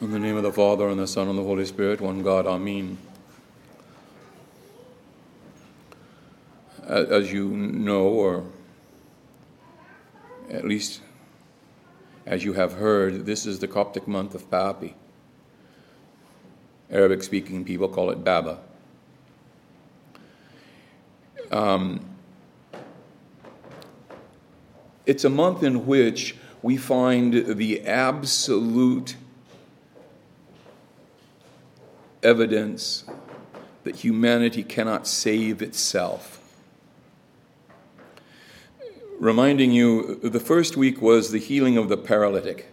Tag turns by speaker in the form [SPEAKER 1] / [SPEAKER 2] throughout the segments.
[SPEAKER 1] In the name of the Father, and the Son, and the Holy Spirit, one God, Amen. As you know, or at least as you have heard, this is the Coptic month of Papi. Arabic-speaking people call it Baba. It's a month in which we find the absolute evidence that humanity cannot save itself. Reminding you, the first week was the healing of the paralytic.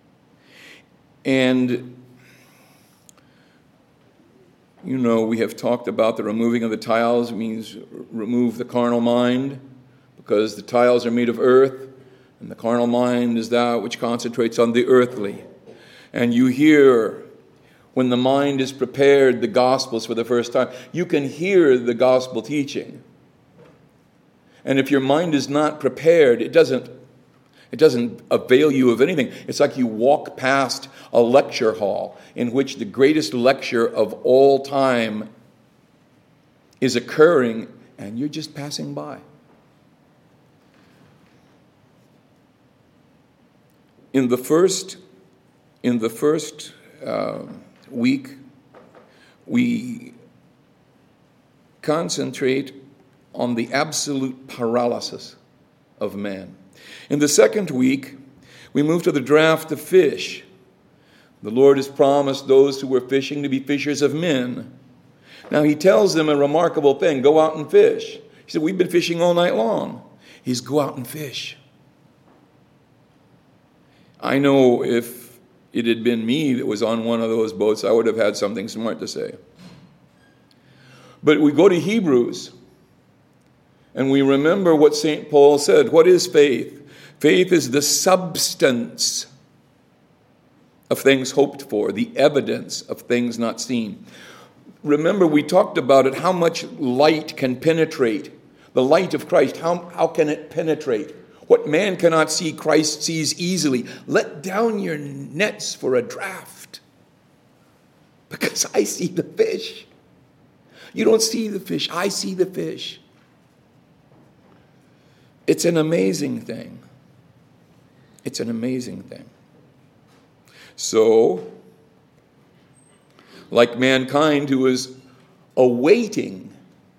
[SPEAKER 1] And, you know, we have talked about the removing of the tiles means remove the carnal mind, because the tiles are made of earth, and the carnal mind is that which concentrates on the earthly. And you hear, when the mind is prepared, the Gospels for the first time, you can hear the Gospel teaching. And if your mind is not prepared, it doesn't avail you of anything. It's like you walk past a lecture hall in which the greatest lecture of all time is occurring, and you're just passing by. In the first week, we concentrate on the absolute paralysis of man. In the second week, we move to the draft of fish. The Lord has promised those who were fishing to be fishers of men. Now he tells them a remarkable thing: go out and fish. He said, we've been fishing all night long. He's go out and fish. I know if it had been me that was on one of those boats, I would have had something smart to say. But we go to Hebrews, and we remember what St. Paul said. What is faith? Faith is the substance of things hoped for, the evidence of things not seen. Remember, we talked about it, how much light can penetrate. The light of Christ, how can it penetrate? What man cannot see, Christ sees easily. Let down your nets for a draft, because I see the fish. You don't see the fish, I see the fish. It's an amazing thing. It's an amazing thing. So, like mankind who is awaiting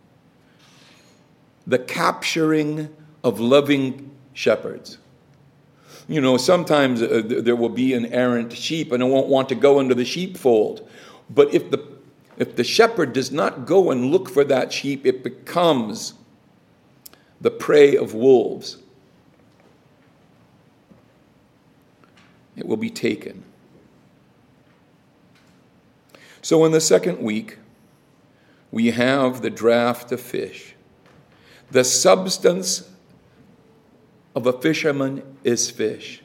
[SPEAKER 1] the capturing of loving shepherds. You know, sometimes there will be an errant sheep and it won't want to go into the sheepfold. But if the shepherd does not go and look for that sheep, it becomes the prey of wolves. It will be taken. So in the second week, we have the draft of fish. The substance of a fisherman is fish.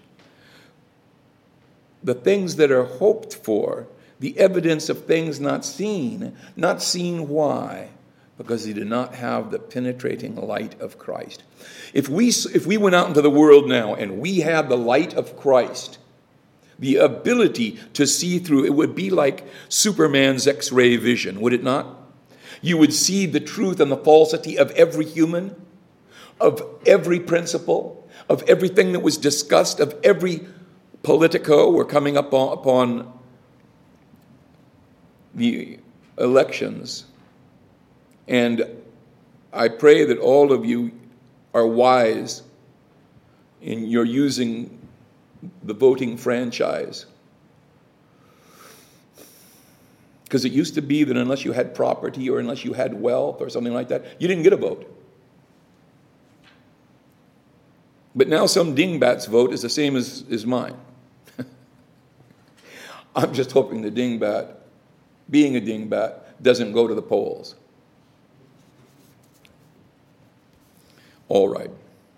[SPEAKER 1] The things that are hoped for, the evidence of things not seen. Not seen why? Because they did not have the penetrating light of Christ. If we went out into the world now and we had the light of Christ, the ability to see through, it would be like Superman's X-ray vision, would it not? You would see the truth and the falsity of every human, of every principle, of everything that was discussed, of every politico. We're coming up upon the elections. And I pray that all of you are wise in your using the voting franchise. Because it used to be that unless you had property or unless you had wealth or something like that, you didn't get a vote. But now some dingbat's vote is the same as mine. I'm just hoping the dingbat, being a dingbat, doesn't go to the polls. All right.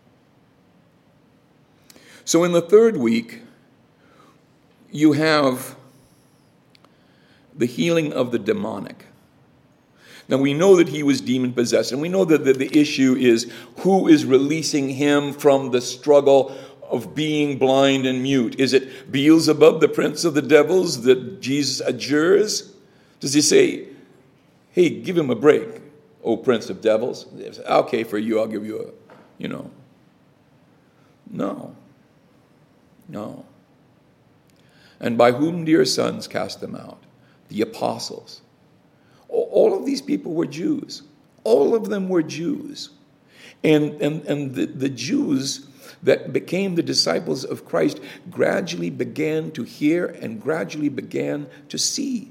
[SPEAKER 1] So in the third week, you have the healing of the demonic. Now, we know that he was demon-possessed, and we know that the issue is who is releasing him from the struggle of being blind and mute? Is it Beelzebub, the prince of the devils, that Jesus adjures? Does he say, hey, give him a break, O prince of devils? Okay, for you, I'll give you No. And by whom do your sons cast them out? The apostles. All of these people were Jews. All of them were Jews. And the Jews that became the disciples of Christ gradually began to hear and gradually began to see.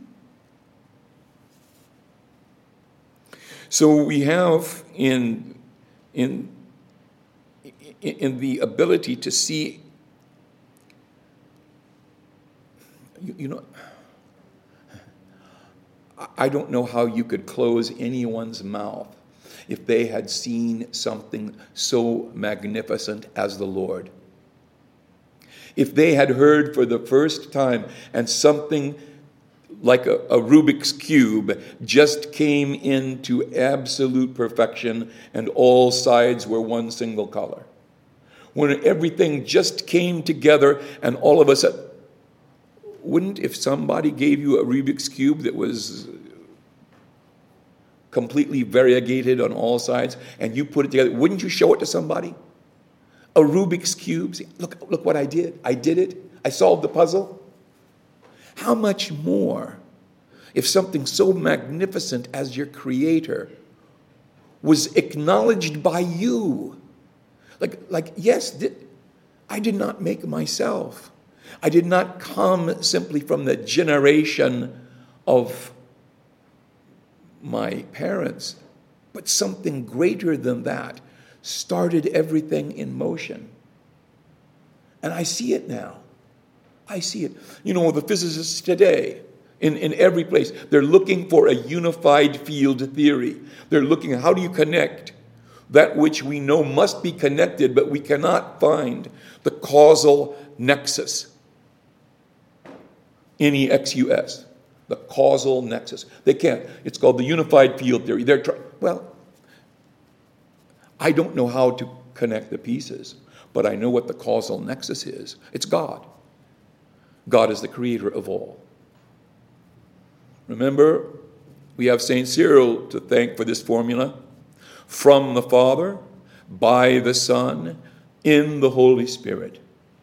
[SPEAKER 1] So we have in the ability to see, I don't know how you could close anyone's mouth if they had seen something so magnificent as the Lord. If they had heard for the first time and something like a Rubik's Cube just came into absolute perfection and all sides were one single color. When everything just came together and all of a sudden, wouldn't, if somebody gave you a Rubik's Cube that was completely variegated on all sides and you put it together, wouldn't you show it to somebody? A Rubik's Cube. See, look what I did. I did it. I solved the puzzle. How much more if something so magnificent as your Creator was acknowledged by you? Like yes, I did not make myself. I did not come simply from the generation of my parents, but something greater than that started everything in motion. And I see it now. I see it. The physicists today, in every place, they're looking for a unified field theory. They're looking at how do you connect that which we know must be connected, but we cannot find the causal nexus. N-E-X-U-S. The causal nexus. They can't. It's called the unified field theory. I don't know how to connect the pieces, but I know what the causal nexus is. It's God. God is the creator of all. Remember, we have St. Cyril to thank for this formula. From the Father, by the Son, in the Holy Spirit.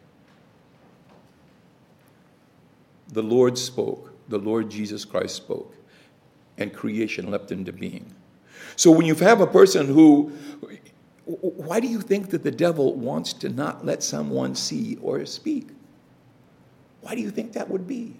[SPEAKER 1] The Lord spoke. The Lord Jesus Christ spoke. And creation leapt into being. So when you have a person who... Why do you think that the devil wants to not let someone see or speak? Why do you think that would be?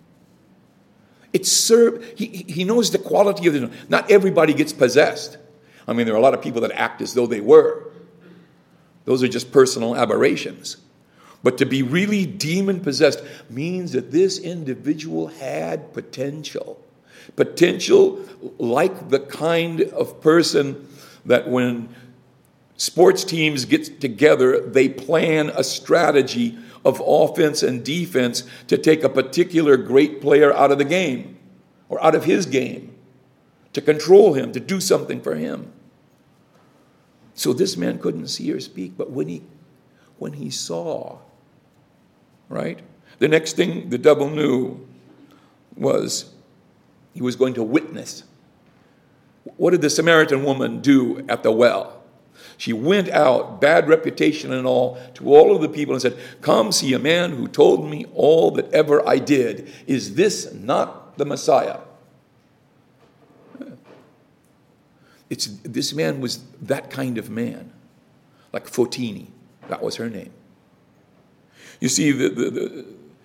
[SPEAKER 1] He knows the quality of the... Not everybody gets possessed. I mean, there are a lot of people that act as though they were. Those are just personal aberrations. But to be really demon-possessed means that this individual had potential. Potential like the kind of person that when sports teams get together, they plan a strategy of offense and defense to take a particular great player out of the game or out of his game, to control him, to do something for him. So this man couldn't see or speak, but when he saw, right? The next thing the devil knew was he was going to witness. What did the Samaritan woman do at the well? She went out, bad reputation and all, to all of the people and said, "Come see a man who told me all that ever I did. Is this not the Messiah?" This man was that kind of man, like Fotini. That was her name. You see, the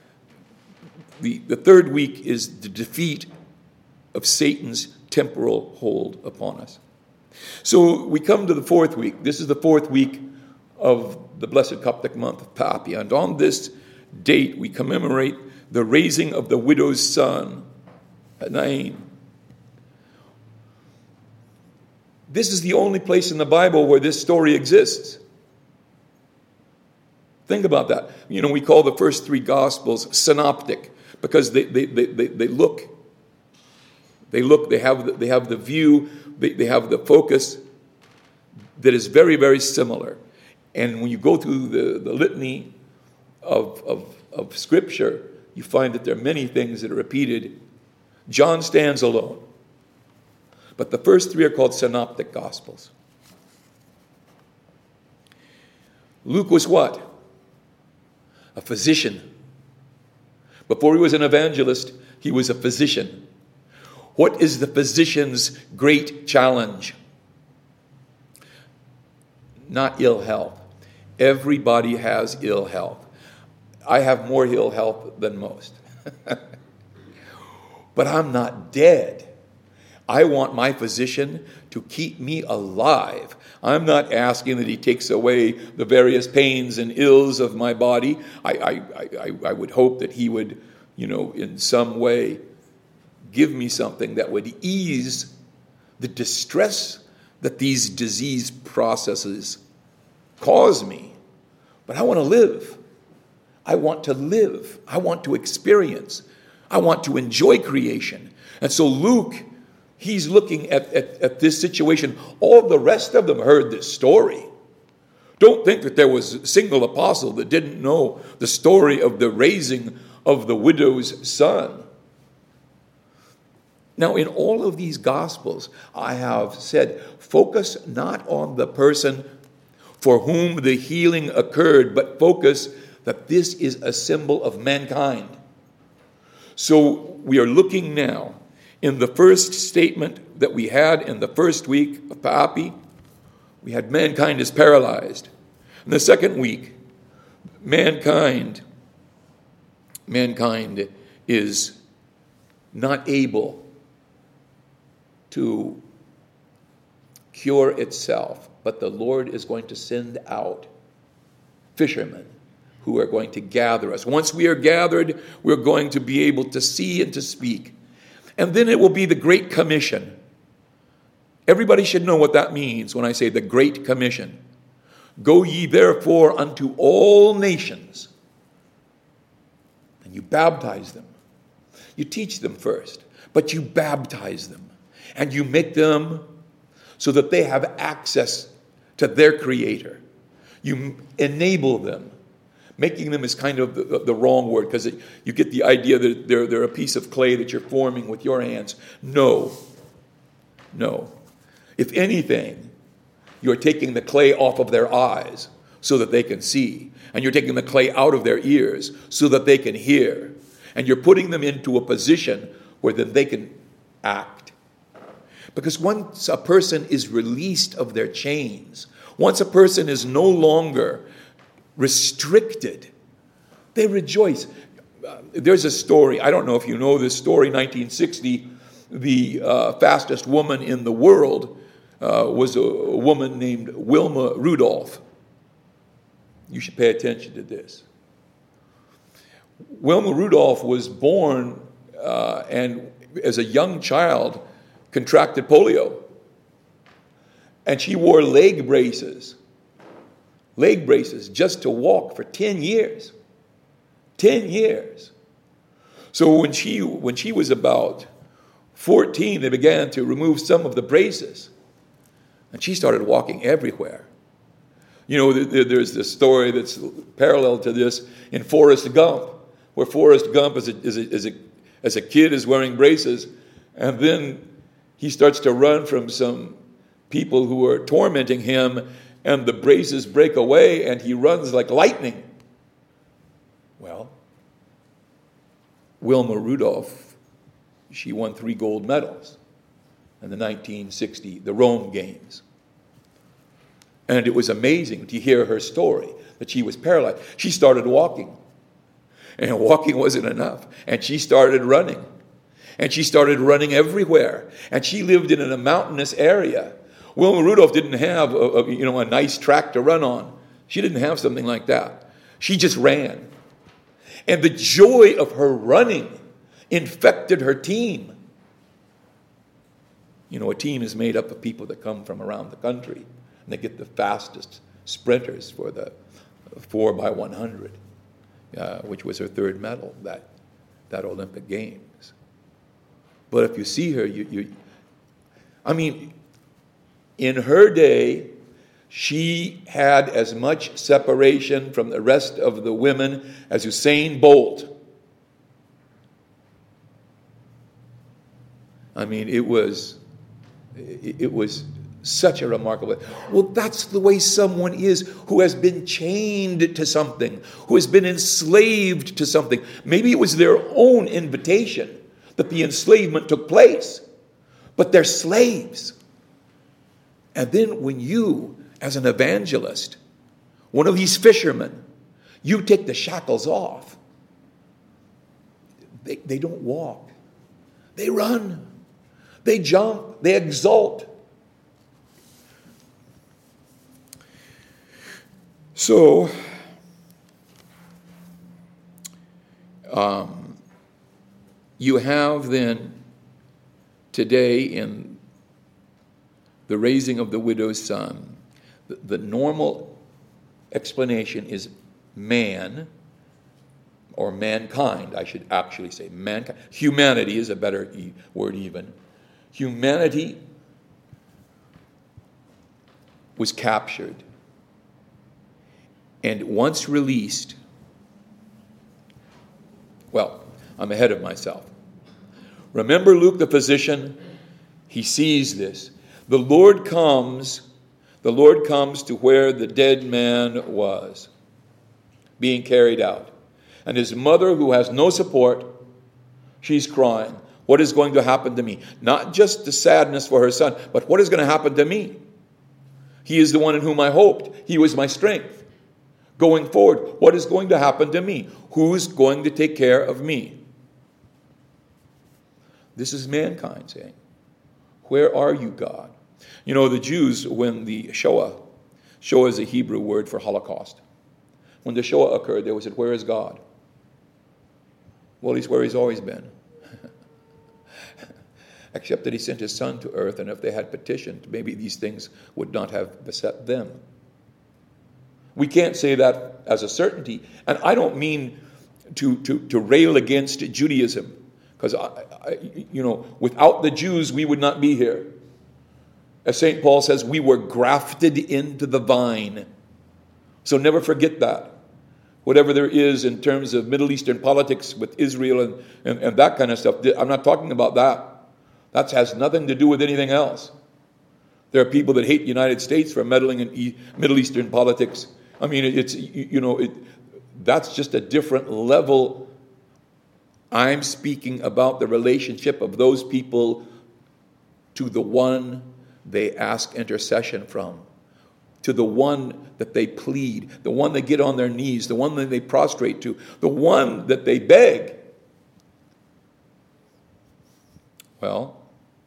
[SPEAKER 1] third week is the defeat of Satan's temporal hold upon us. So we come to the fourth week. This is the fourth week of the blessed Coptic month of Papia. And on this date, we commemorate the raising of the widow's son, Naim. This is the only place in the Bible where this story exists. Think about that. We call the first three Gospels synoptic because they look. They have the view, they have the focus that is very, very similar. And when you go through the litany of Scripture, you find that there are many things that are repeated. John stands alone. But the first three are called synoptic gospels. Luke was what? A physician. Before he was an evangelist, he was a physician. What is the physician's great challenge? Not ill health. Everybody has ill health. I have more ill health than most. But I'm not dead. I want my physician to keep me alive. I'm not asking that he takes away the various pains and ills of my body. I would hope that he would, in some way give me something that would ease the distress that these disease processes cause me. But I want to live. I want to live. I want to experience. I want to enjoy creation. And so Luke, he's looking at this situation. All the rest of them heard this story. Don't think that there was a single apostle that didn't know the story of the raising of the widow's son. Now, in all of these Gospels, I have said, focus not on the person for whom the healing occurred, but focus that this is a symbol of mankind. So we are looking now in the first statement that we had in the first week of Paapi, we had mankind is paralyzed. In the second week, mankind is not able to cure itself, but the Lord is going to send out fishermen who are going to gather us. Once we are gathered, we're going to be able to see and to speak. And then it will be the Great Commission. Everybody should know what that means when I say the Great Commission. Go ye therefore unto all nations, and you baptize them. You teach them first, but you baptize them. And you make them so that they have access to their Creator. You enable them. Making them is kind of the wrong word, because you get the idea that they're a piece of clay that you're forming with your hands. No. If anything, you're taking the clay off of their eyes so that they can see. And you're taking the clay out of their ears so that they can hear. And you're putting them into a position where then they can act. Because once a person is released of their chains, once a person is no longer restricted, they rejoice. There's a story, I don't know if you know this story, 1960, the fastest woman in the world was a woman named Wilma Rudolph. You should pay attention to this. Wilma Rudolph was born and as a young child contracted polio. And she wore leg braces just to walk for 10 years. 10 years. So when she was about 14, they began to remove some of the braces. And she started walking everywhere. There's this story that's parallel to this in Forrest Gump, where Forrest Gump as a kid is wearing braces, and then he starts to run from some people who are tormenting him, and the braces break away, and he runs like lightning. Well, Wilma Rudolph, she won 3 gold medals in the 1960, the Rome Games. And it was amazing to hear her story, that she was paralyzed. She started walking, and walking wasn't enough, and she started running. And she started running everywhere. And she lived in a mountainous area. Wilma Rudolph didn't have a nice track to run on. She didn't have something like that. She just ran. And the joy of her running infected her team. A team is made up of people that come from around the country. And they get the fastest sprinters for the 4x100, which was her 3rd medal, that Olympic Games. But if you see her, in her day, She had as much separation from the rest of the women as Usain Bolt. I mean, it was such a remarkable. Well, that's the way someone is who has been chained to something, who has been enslaved to something. Maybe it was their own invitation that the enslavement took place, but they're slaves. And then when you, as an evangelist, one of these fishermen, you take the shackles off, they don't walk. They run. They jump. They exult. So, you have then today in the raising of the widow's son, the normal explanation is man, or mankind, I should actually say mankind. Humanity is a better word even. Humanity was captured. And once released, well, I'm ahead of myself. Remember Luke the physician? He sees this. The Lord comes to where the dead man was, being carried out. And his mother, who has no support, she's crying. What is going to happen to me? Not just the sadness for her son, but what is going to happen to me? He is the one in whom I hoped. He was my strength. Going forward, what is going to happen to me? Who's going to take care of me? This is mankind saying, where are you, God? You know, the Jews, when the Shoah is a Hebrew word for Holocaust. When the Shoah occurred, they would say, where is God? Well, he's where he's always been. Except that he sent his son to earth, and if they had petitioned, maybe these things would not have beset them. We can't say that as a certainty. And I don't mean to rail against Judaism, because, without the Jews, we would not be here. As St. Paul says, we were grafted into the vine. So never forget that. Whatever there is in terms of Middle Eastern politics with Israel and that kind of stuff, I'm not talking about that. That has nothing to do with anything else. There are people that hate the United States for meddling in Middle Eastern politics. I mean, that's just a different level. I'm speaking about the relationship of those people to the one they ask intercession from, to the one that they plead, the one they get on their knees, the one that they prostrate to, the one that they beg. Well,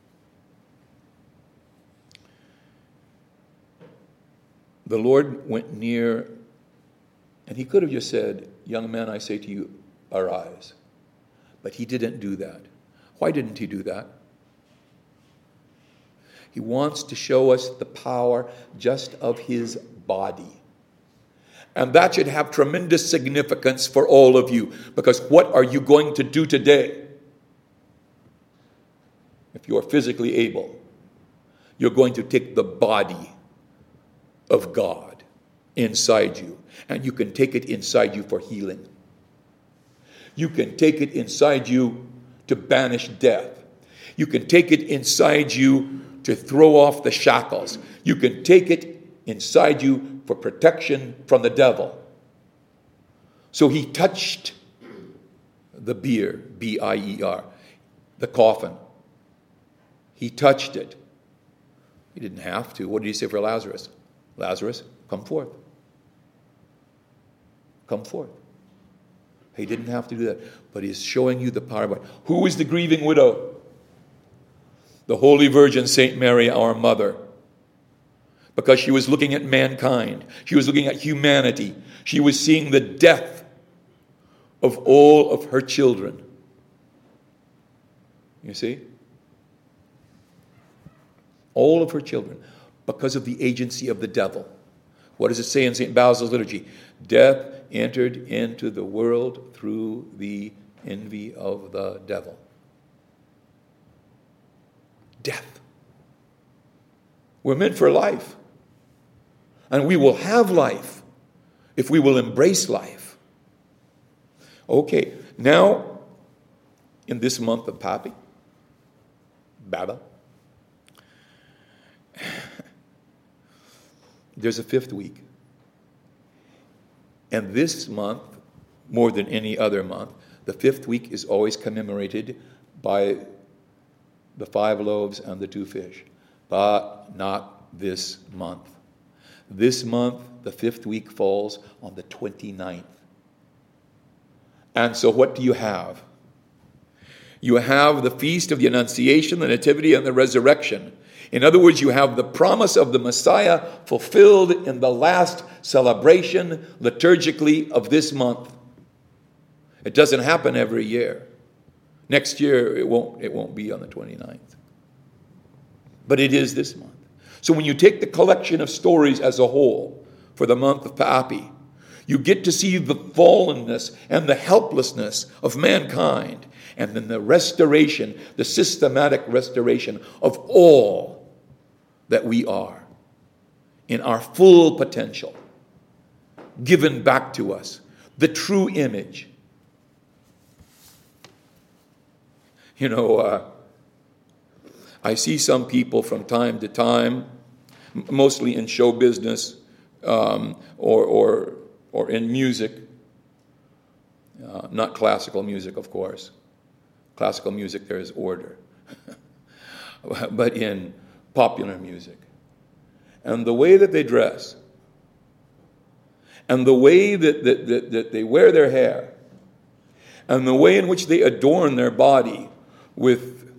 [SPEAKER 1] the Lord went near, and he could have just said, young man, I say to you, arise. But he didn't do that. Why didn't he do that? He wants to show us the power just of his body. And that should have tremendous significance for all of you. Because what are you going to do today? If you are physically able, you're going to take the body of God inside you. And you can take it inside you for healing. You can take it inside you to banish death. You can take it inside you to throw off the shackles. You can take it inside you for protection from the devil. So he touched the bier, B-I-E-R, the coffin. He touched it. He didn't have to. What did he say for Lazarus? Lazarus, come forth. Come forth. He didn't have to do that. But he's showing you the power of it. Who is the grieving widow? The Holy Virgin, St. Mary, our mother. Because she was looking at mankind. She was looking at humanity. She was seeing the death of all of her children. You see? All of her children. Because of the agency of the devil. What does it say in St. Basil's liturgy? Death entered into the world through the envy of the devil. Death. We're meant for life. And we will have life if we will embrace life. Okay, now in this month of Papi, Baba, there's a fifth week. And this month, more than any other month, the fifth week is always commemorated by the 5 loaves and the 2 fish. But not this month. This month, the fifth week falls on the 29th. And so what do you have? You have the feast of the Annunciation, the Nativity, and the Resurrection. In other words, you have the promise of the Messiah fulfilled in the last celebration liturgically of this month. It doesn't happen every year. Next year, it won't be on the 29th. But it is this month. So when you take the collection of stories as a whole for the month of Papi, you get to see the fallenness and the helplessness of mankind, and then the restoration, the systematic restoration of all that we are in our full potential, given back to us, the true image. You know, I see some people from time to time, mostly in show business or in music, not classical music, of course. Classical music, there is order. But in popular music. And the way that they dress, and the way that they wear their hair, and the way in which they adorn their body with,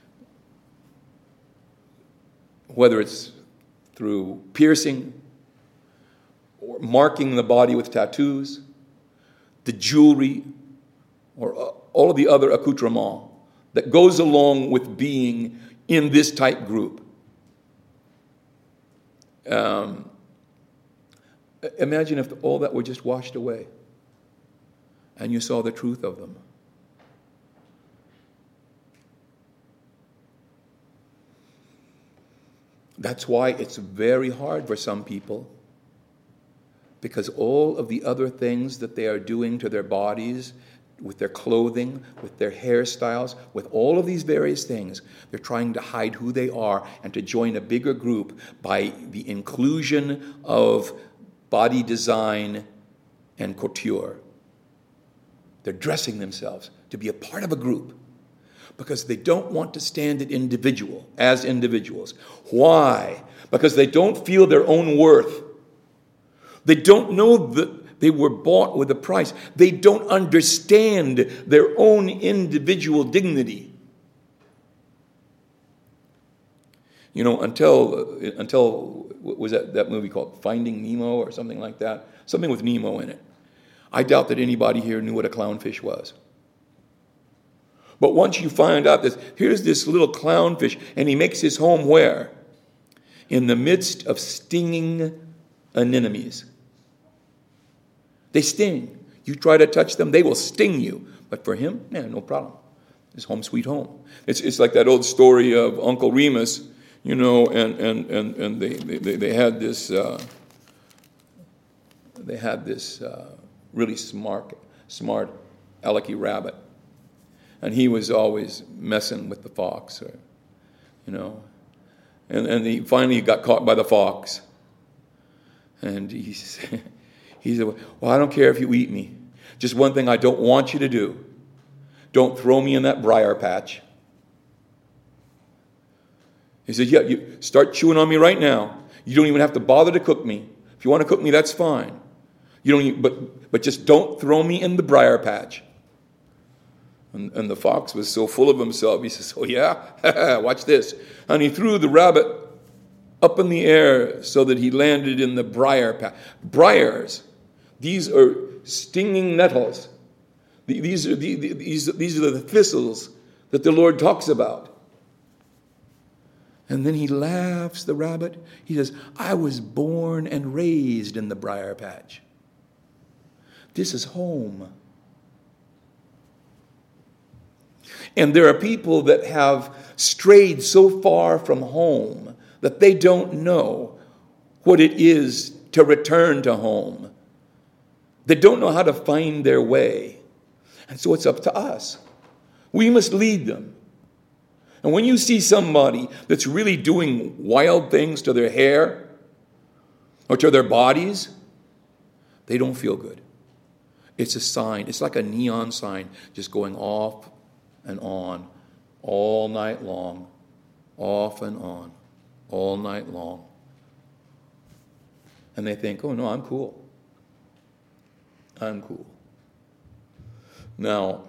[SPEAKER 1] whether it's through piercing or marking the body with tattoos, the jewelry, or all of the other accoutrement that goes along with being in this type group. Imagine if all that were just washed away and you saw the truth of them. That's why it's very hard for some people, because all of the other things that they are doing to their bodies, with their clothing, with their hairstyles, with all of these various things, they're trying to hide who they are and to join a bigger group by the inclusion of body design and couture. They're dressing themselves to be a part of a group because they don't want to stand as individuals. Why? Because they don't feel their own worth. They don't know that they were bought with a price. They don't understand their own individual dignity. You know, until what was that movie called? Finding Nemo or something like that? Something with Nemo in it. I doubt that anybody here knew what a clownfish was. But once you find out that here's this little clownfish, and he makes his home where? In the midst of stinging anemones. They sting. You try to touch them, they will sting you. But for him, no problem. It's home sweet home. It's like that old story of Uncle Remus, you know, and they had this really smart Alecky rabbit, and he was always messing with the fox, you know, and he finally got caught by the fox, and he said, well, I don't care if you eat me. Just one thing I don't want you to do. Don't throw me in that briar patch. He said, yeah, you start chewing on me right now. You don't even have to bother to cook me. If you want to cook me, that's fine. You don't even, but just don't throw me in the briar patch. And the fox was so full of himself, he says, oh yeah? Watch this. And he threw the rabbit up in the air so that he landed in the briar patch. Briars. These are stinging nettles. These are the thistles that the Lord talks about. And then he laughs, the rabbit. He says, I was born and raised in the briar patch. This is home. And there are people that have strayed so far from home that they don't know what it is to return to home. They don't know how to find their way. And so it's up to us. We must lead them. And when you see somebody that's really doing wild things to their hair or to their bodies, they don't feel good. It's a sign. It's like a neon sign just going off and on all night long, off and on all night long. And they think, oh no, I'm cool. I'm cool. Now,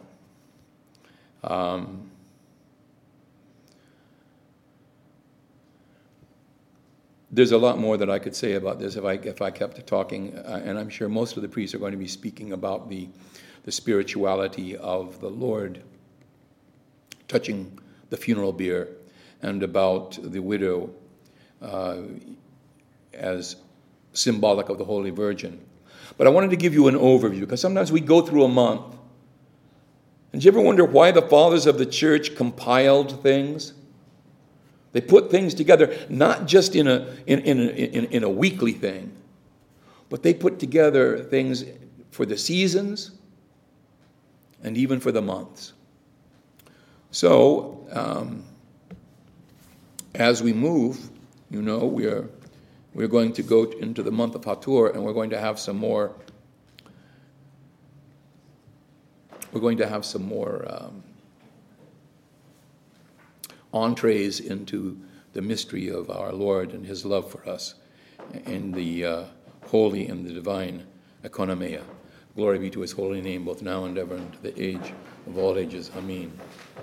[SPEAKER 1] there's a lot more that I could say about this if I kept talking, and I'm sure most of the priests are going to be speaking about the spirituality of the Lord touching the funeral bier and about the widow as symbolic of the Holy Virgin. But I wanted to give you an overview, because sometimes we go through a month. And do you ever wonder why the fathers of the church compiled things? They put things together, not just in a weekly thing, but they put together things for the seasons and even for the months. So, as we move, we're going to go into the month of Hator, and we're going to have some more. We're going to have some more entrees into the mystery of our Lord and his love for us in the holy and the divine economia. Glory be to his holy name, both now and ever, and to the age of all ages. Amen.